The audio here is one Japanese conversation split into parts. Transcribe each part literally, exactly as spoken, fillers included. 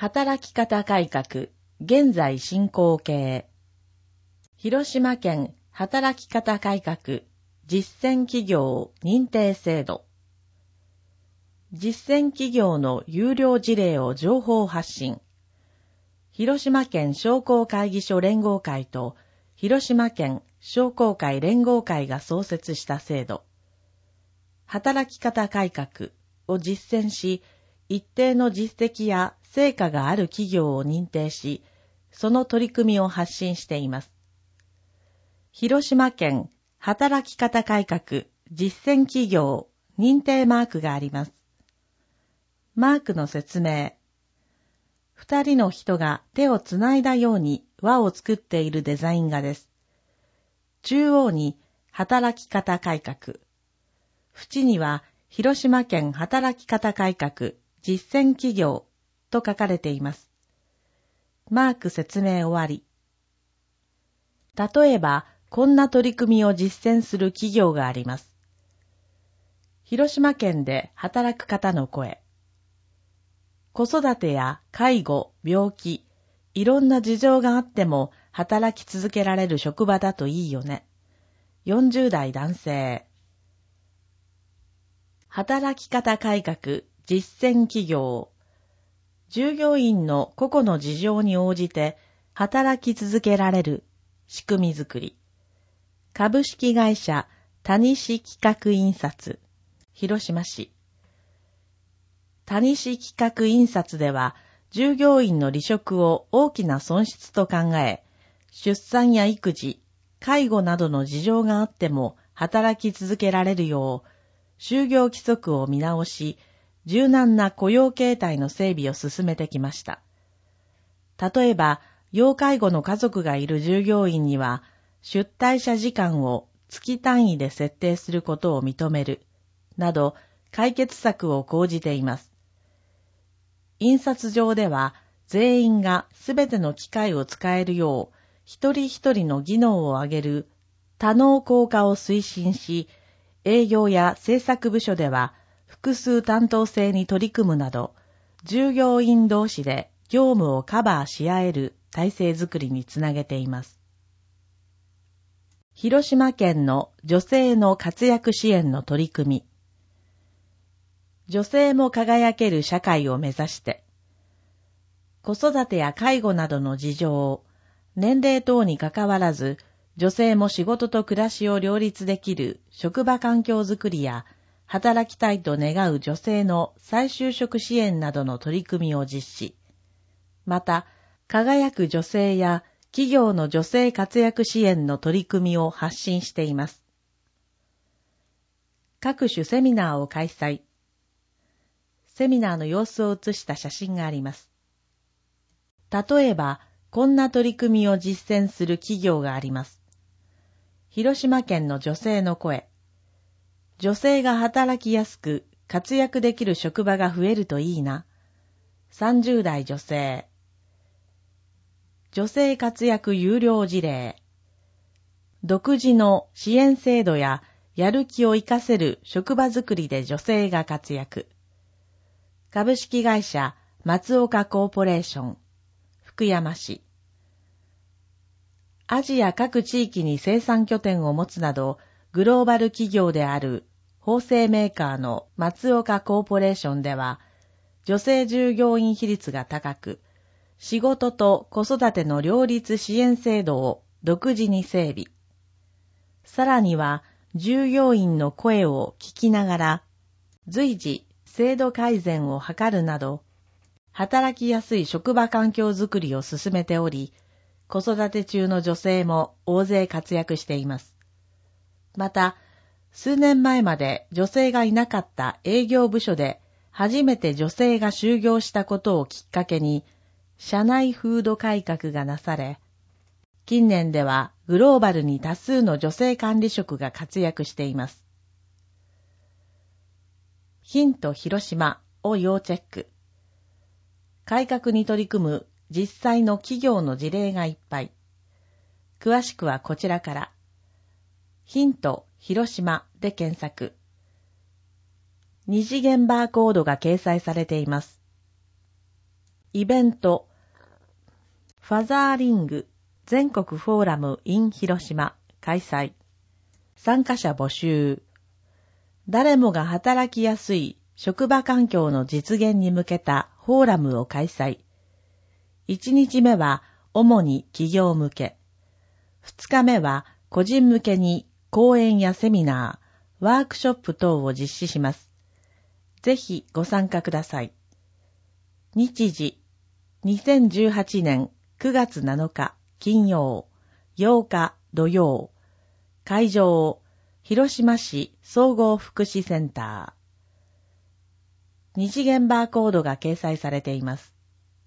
働き方改革、現在進行形。広島県働き方改革、実践企業認定制度。実践企業の優良事例を情報発信。広島県商工会議所連合会と広島県商工会連合会が創設した制度。働き方改革を実践し、一定の実績や成果がある企業を認定し、その取り組みを発信しています。広島県働き方改革実践企業認定マークがあります。マークの説明。二人の人が手をつないだように輪を作っているデザイン画です。中央に働き方改革。縁には広島県働き方改革実践企業と書かれています。マーク説明終わり。例えば、こんな取り組みを実践する企業があります。広島県で働く方の声。子育てや介護、病気、いろんな事情があっても働き続けられる職場だといいよね。よんじゅう代男性。働き方改革実践企業。従業員の個々の事情に応じて働き続けられる仕組みづくり。株式会社谷氏企画印刷、広島市。谷氏企画印刷では、従業員の離職を大きな損失と考え、出産や育児、介護などの事情があっても働き続けられるよう、就業規則を見直し、柔軟な雇用形態の整備を進めてきました。例えば、要介護の家族がいる従業員には、出退者時間を月単位で設定することを認める、など解決策を講じています。印刷上では、全員がすべての機械を使えるよう、一人一人の技能を上げる多能工化を推進し、営業や制作部署では、複数担当制に取り組むなど、従業員同士で業務をカバーし合える体制づくりにつなげています。広島県の女性の活躍支援の取り組み。女性も輝ける社会を目指して、子育てや介護などの事情、年齢等にかかわらず、女性も仕事と暮らしを両立できる職場環境づくりや、働きたいと願う女性の再就職支援などの取り組みを実施。また、輝く女性や企業の女性活躍支援の取り組みを発信しています。各種セミナーを開催。セミナーの様子を写した写真があります。例えば、こんな取り組みを実践する企業があります。広島県の女性の声。女性が働きやすく活躍できる職場が増えるといいな。さんじゅう代女性。女性活躍優良事例。独自の支援制度ややる気を活かせる職場づくりで女性が活躍。株式会社松岡コーポレーション、福山市。アジア各地域に生産拠点を持つなど、グローバル企業である縫製メーカーの松岡コーポレーションでは、女性従業員比率が高く、仕事と子育ての両立支援制度を独自に整備。さらには、従業員の声を聞きながら、随時制度改善を図るなど、働きやすい職場環境づくりを進めており、子育て中の女性も大勢活躍しています。また、数年前まで女性がいなかった営業部署で初めて女性が就業したことをきっかけに、社内風土改革がなされ、近年ではグローバルに多数の女性管理職が活躍しています。ヒント広島を要チェック。改革に取り組む実際の企業の事例がいっぱい。詳しくはこちらから。ヒント広島で検索。二次元バーコードが掲載されています。 イベント、ファザーリング全国フォーラム in 広島開催。参加者募集。誰もが働きやすい職場環境の実現に向けたフォーラムを開催。いちにちめは主に企業向け。ふつかめは個人向けに講演やセミナー、ワークショップ等を実施します。ぜひご参加ください。日時、にせんじゅうはちねんくがつなのか金曜、ようか土曜。会場、広島市総合福祉センター。二次元バーコードが掲載されています。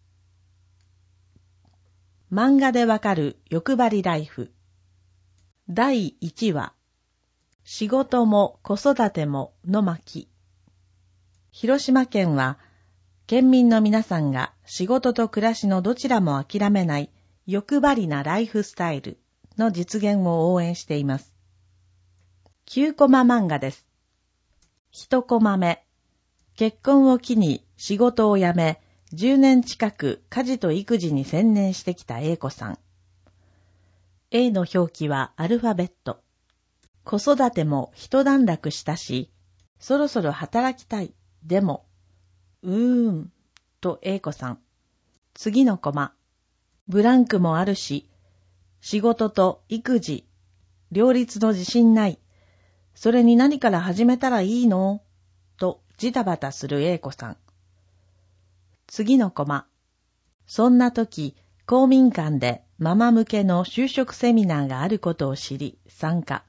漫画でわかる欲張りライフ。だいいちわ。仕事も子育てもの巻。広島県は、県民の皆さんが仕事と暮らしのどちらも諦めない欲張りなライフスタイルの実現を応援しています。きゅうコマ漫画です。いちコマ目。結婚を機に仕事を辞め、じゅうねん近く家事と育児に専念してきた A 子さん。A の表記はアルファベット。子育ても一段落したし、そろそろ働きたい。でも、うーん、と A 子さん。次のコマ。ブランクもあるし、仕事と育児、両立の自信ない。それに何から始めたらいいの？とジタバタする A 子さん。次のコマ。そんな時、公民館でママ向けの就職セミナーがあることを知り、参加。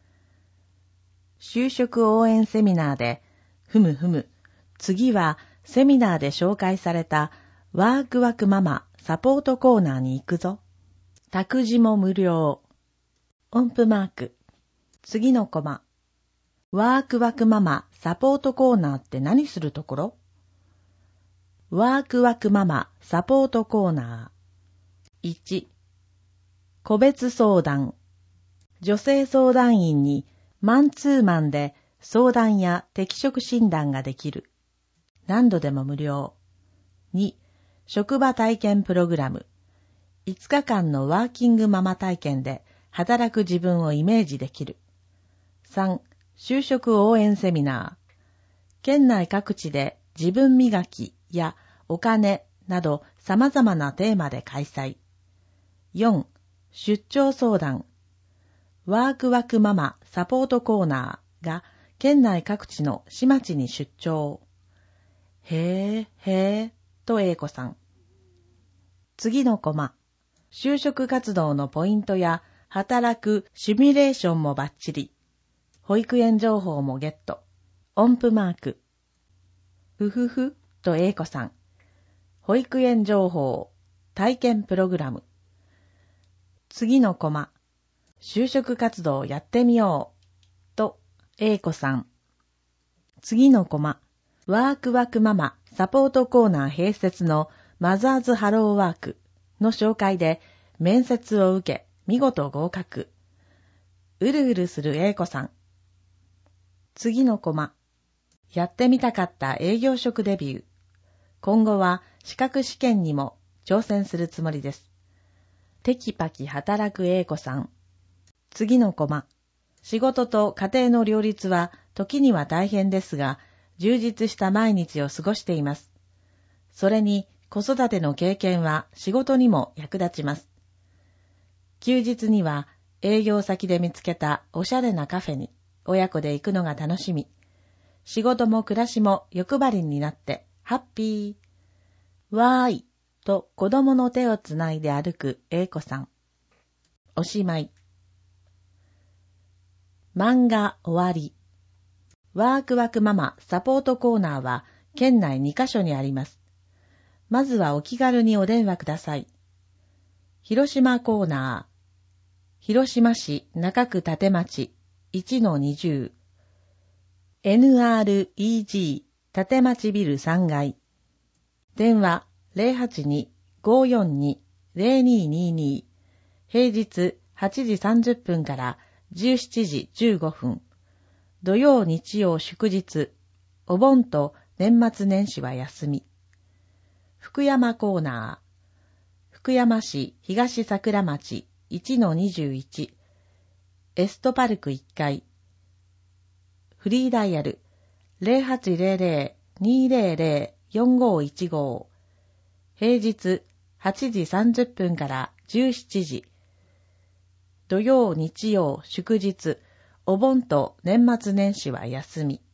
就職応援セミナーで、ふむふむ、次はセミナーで紹介されたワークワクママサポートコーナーに行くぞ。託児も無料。音符マーク。次のコマ。ワークワクママサポートコーナーって何するところ？ワークワクママサポートコーナー。いち. 個別相談。女性相談員にマンツーマンで相談や適職診断ができる。何度でも無料。に. 職場体験プログラム。いつかかんのワーキングママ体験で働く自分をイメージできる。さん. 就職応援セミナー。県内各地で自分磨きやお金など様々なテーマで開催。よん. 出張相談。ワークワクママサポートコーナーが県内各地の市町に出張。へーへーと A 子さん。次のコマ。就職活動のポイントや働くシミュレーションもバッチリ。保育園情報もゲット。音符マーク。ふふふと A 子さん。保育園情報、体験プログラム。次のコマ。就職活動やってみよう。と A 子さん。次のコマ。ワークワクママサポートコーナー併設のマザーズハローワークの紹介で面接を受け見事合格。うるうるする A 子さん。次のコマ。やってみたかった営業職デビュー。今後は資格試験にも挑戦するつもりです。テキパキ働く A 子さん。次のコマ。仕事と家庭の両立は時には大変ですが、充実した毎日を過ごしています。それに子育ての経験は仕事にも役立ちます。休日には営業先で見つけたおしゃれなカフェに親子で行くのが楽しみ。仕事も暮らしも欲張りになってハッピー。わーいと子供の手をつないで歩く A 子さん。おしまい。漫画終わり。ワークワクママサポートコーナーは県内にカ所にあります。まずはお気軽にお電話ください。広島コーナー。広島市中区立町 いちのにじゅう。エヌアールイージー 立町ビルさんがい。電話 ゼロはちに ごーよんに ゼロにーにーにー。平日はちじさんじゅっぷんからじゅうしちじじゅうごふん。土曜日曜祝日。お盆と年末年始は休み。 福山コーナー。福山市東桜町 いちのにじゅういち。エストパルクいっかい。フリーダイヤル ゼロはちゼロゼロ にーゼロゼロ よんごいちご。平日はちじさんじゅっぷんからじゅうしちじ。土曜、日曜、祝日、お盆と年末年始は休み。